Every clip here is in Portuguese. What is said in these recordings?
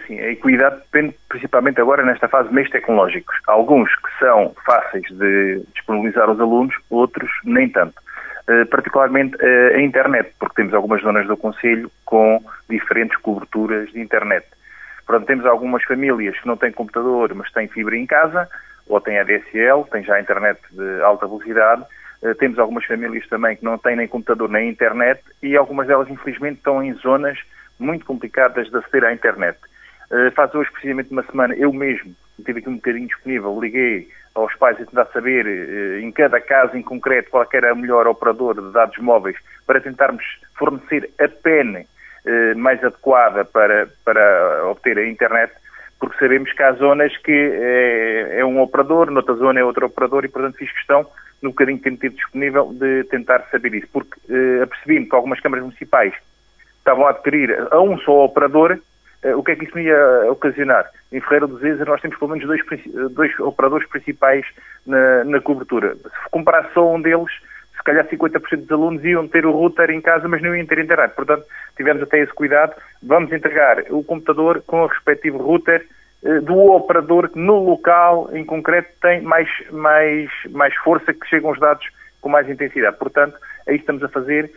assim, a equidade depende principalmente agora nesta fase de meios tecnológicos. Há alguns que são fáceis de disponibilizar aos alunos, outros nem tanto. Particularmente a internet, porque temos algumas zonas do concelho com diferentes coberturas de internet. Portanto, temos algumas famílias que não têm computador, mas têm fibra em casa, ou têm ADSL, têm já internet de alta velocidade. Temos algumas famílias também que não têm nem computador nem internet e algumas delas, infelizmente, estão em zonas muito complicadas de aceder à internet. Faz hoje, precisamente uma semana, eu mesmo, tive aqui um bocadinho disponível, liguei aos pais a tentar saber, em cada caso em concreto, qual era o melhor operador de dados móveis para tentarmos fornecer a PEN mais adequada para obter a internet, porque sabemos que há zonas que é um operador, noutra zona é outro operador e, portanto, fiz questão, no bocadinho que tenho tido disponível, de tentar saber isso, porque apercebi-me que algumas câmaras municipais estavam a adquirir a um só operador. O que é que isso me ia ocasionar? Em Ferreira do Zeza nós temos pelo menos dois operadores principais na cobertura. Se comprar só um deles, se calhar 50% dos alunos iam ter o router em casa, mas não iam ter internet. Portanto, tivemos até esse cuidado. Vamos entregar o computador com o respectivo router do operador que no local, em concreto, tem mais força, que chegam os dados com mais intensidade. Portanto, aí estamos a fazer.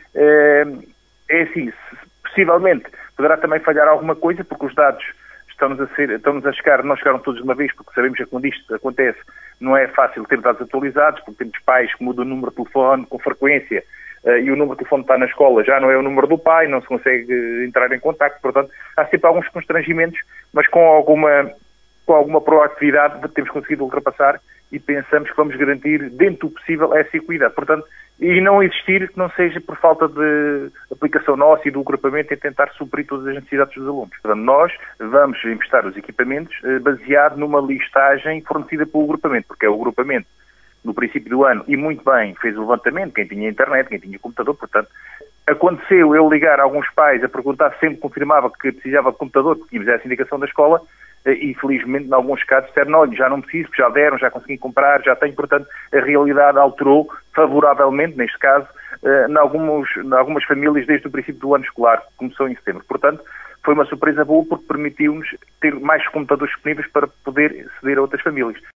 É assim, possivelmente poderá também falhar alguma coisa, porque os dados estão-nos a chegar, não chegaram todos de uma vez, porque sabemos que quando isto acontece não é fácil ter dados atualizados, porque temos pais que mudam o número de telefone com frequência e o número de telefone está na escola, já não é o número do pai, não se consegue entrar em contacto, portanto há sempre alguns constrangimentos, mas com alguma proatividade temos conseguido ultrapassar e pensamos que vamos garantir, dentro do possível, essa equidade. Portanto, e não existir que não seja por falta de aplicação nossa e do agrupamento em tentar suprir todas as necessidades dos alunos. Portanto, nós vamos emprestar os equipamentos baseado numa listagem fornecida pelo agrupamento, porque é o agrupamento, no princípio do ano, e muito bem, fez o levantamento, quem tinha internet, quem tinha computador, portanto, aconteceu eu ligar a alguns pais a perguntar se sempre confirmava que precisava de computador, porque tínhamos essa indicação da escola, e felizmente, em alguns casos, disseram, não, já não preciso, já deram, já consegui comprar, já tenho, portanto, a realidade alterou favoravelmente, neste caso, em algumas famílias desde o princípio do ano escolar, que começou em setembro. Portanto, foi uma surpresa boa porque permitiu-nos ter mais computadores disponíveis para poder ceder a outras famílias.